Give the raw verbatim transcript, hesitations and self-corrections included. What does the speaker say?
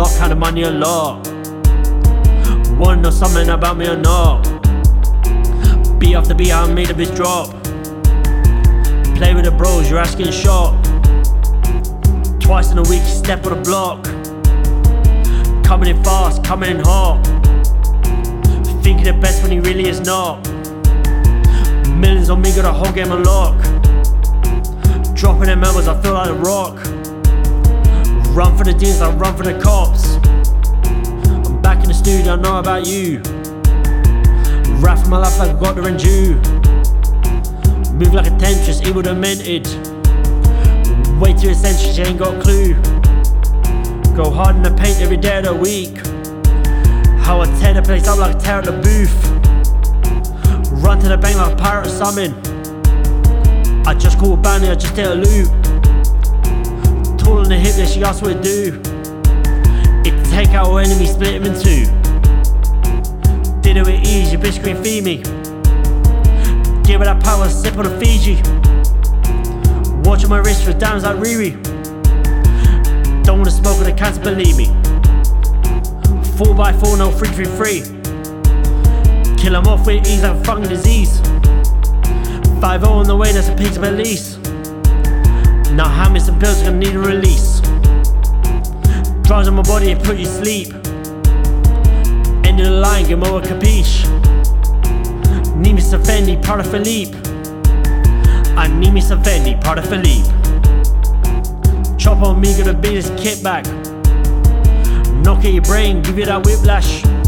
lot, kinda money a lot. Wanna know something about me or not? Beat after beat, I made a bitch drop. Play with the bros, you're asking a shot. Twice in a week, you step on the block. Coming in fast, coming in hot. Thinking the best when he really is not. Millions on me, got a whole game on lock. Dropping them elbows, I feel like a rock. Run for the deals, I run for the cops. I'm back in the studio, I know about you. Rap for my life like I got the due. Move like a temptress, evil demented. Way too essential, she ain't got a clue. Go hard in the paint every day of the week. How I tear the place up like a tear at the booth. Run to the bank like a pirate or something. I just caught a bounty, I just did a loop. Tall on the hip, yeah, she asked what it do. It take out our enemy, split him in two. Did it with ease, your bitch couldn't feed me. Give her that power, sip on the Fiji. Watching my wrist for diamonds like Riri. Don't wanna smoke with the cancer, believe me. Four by four, no three three three. Kill 'em off with ease like a fucking disease. five oh on the way, that's a pig's release. Now hand me some pills, gonna need a release. Drugs on my body and put you sleep. End of the line, give 'em over capiche. Need me some Fendi, Prada Philippe. I need me some Fendi, Prada Philippe. Chop on me, got a business kickback. Knock at your brain, give you that whiplash.